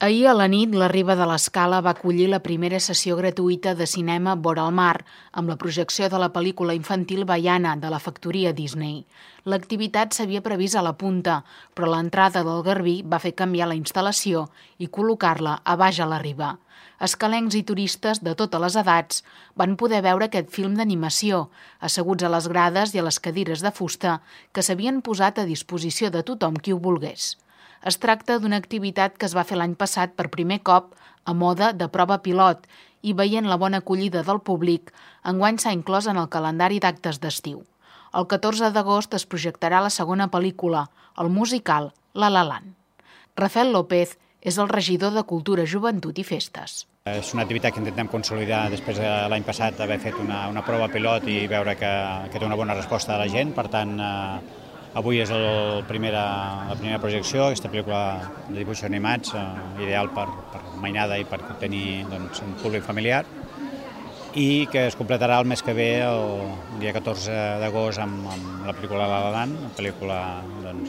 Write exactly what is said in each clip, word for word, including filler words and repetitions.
Ahir a la nit, la Riba de l'Escala va acollir la primera sessió gratuïta de cinema Vora el mar, amb la projecció de la pel·lícula infantil Vaiana, de la factoria Disney. L'activitat s'havia previst a la punta, però l'entrada del Garbí va fer canviar la instal·lació i col·locar-la a baix a la riba. Escalencs i turistes de totes les edats van poder veure aquest film d'animació, asseguts a les grades i a les cadires de fusta que s'havien posat a disposició de tothom qui ho volgués. Es tracta d'una activitat que es va fer l'any passat per primer cop a mode de prova pilot i veient la bona acollida del públic, enguany s'ha inclòs en el calendari d'actes d'estiu. El catorze d'agost es projectarà la segona pel·lícula, el musical La La Land. Rafael López és el regidor de Cultura, Joventut i Festes. És una activitat que intentem consolidar després de l'any passat haver fet una, una prova pilot i veure que, que té una bona resposta de la gent. Per tant, eh, avui és el primera, la primera projecció, aquesta pel·lícula de dibuixos animats, eh, ideal per, per mainada i per tenir doncs, un públic familiar, i que es completarà el mes que ve, el dia catorze d'agost, amb, amb la pel·lícula La La Land, una pel·lícula doncs,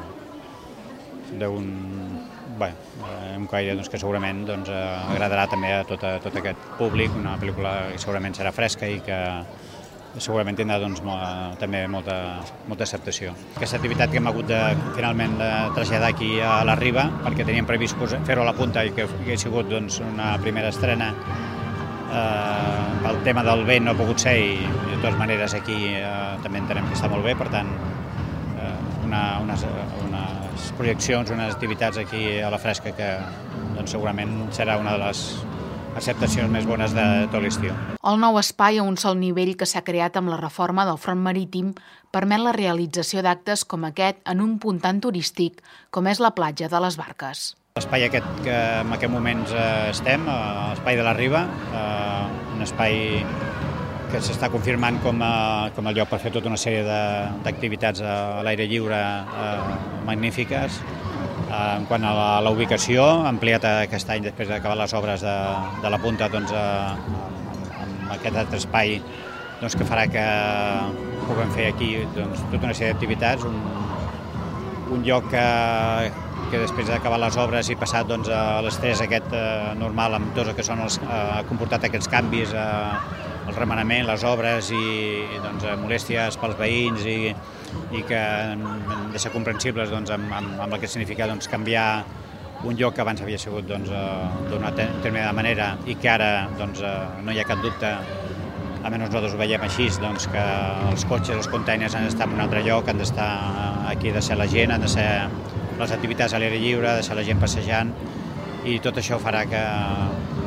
d'un bé, un caire doncs, que segurament doncs, agradarà també a tot, a tot aquest públic, una pel·lícula que segurament serà fresca i que segurament tindrà doncs, molt, també molta, molta acceptació. Aquesta activitat que hem hagut de, finalment de traslladar aquí a la Riba, perquè teníem previst fer-ho a la punta i que hagués sigut doncs, una primera estrena, eh, el tema del vent no ha pogut ser i de totes maneres aquí eh, també entenem que està molt bé, per tant eh, una, unes, unes projeccions, unes activitats aquí a la fresca que doncs, segurament serà una de les acceptacions més bones de tot l'estiu. El nou espai a un sol nivell que s'ha creat amb la reforma del front marítim permet la realització d'actes com aquest en un punt tan turístic com és la platja de les Barques. L'espai aquest que en aquest moments estem, l'espai de la Riba, un espai que s'està confirmant com a, com a lloc per fer tota una sèrie d'activitats a l'aire lliure magnífiques. En quant a la, la ubicació, ampliat aquest any després d'acabar les obres de, de la punta doncs, amb, amb aquest altre espai doncs, que farà que puguem fer aquí doncs, tota una sèrie d'activitats, un, un lloc que, que després d'acabar les obres i passat doncs, a l'estrès aquest eh, normal amb tots el que són els, eh, ha comportat aquests canvis, eh, el remenament, les obres i doncs, molèsties pels veïns i, i que han de ser comprensibles doncs, amb, amb, amb el que significa doncs, canviar un lloc que abans havia sigut doncs, d'una determinada manera i que ara doncs, no hi ha cap dubte, almenys nosaltres ho veiem així, doncs, que els cotxes, els containers han d'estar en un altre lloc, han d'estar aquí, ha de ser la gent, han de ser les activitats a l'aire lliure, ha de ser la gent passejant i tot això farà que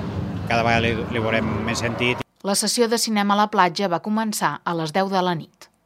cada vegada li, li veurem més sentit. La sessió de cinema a la platja va començar a les deu de la nit.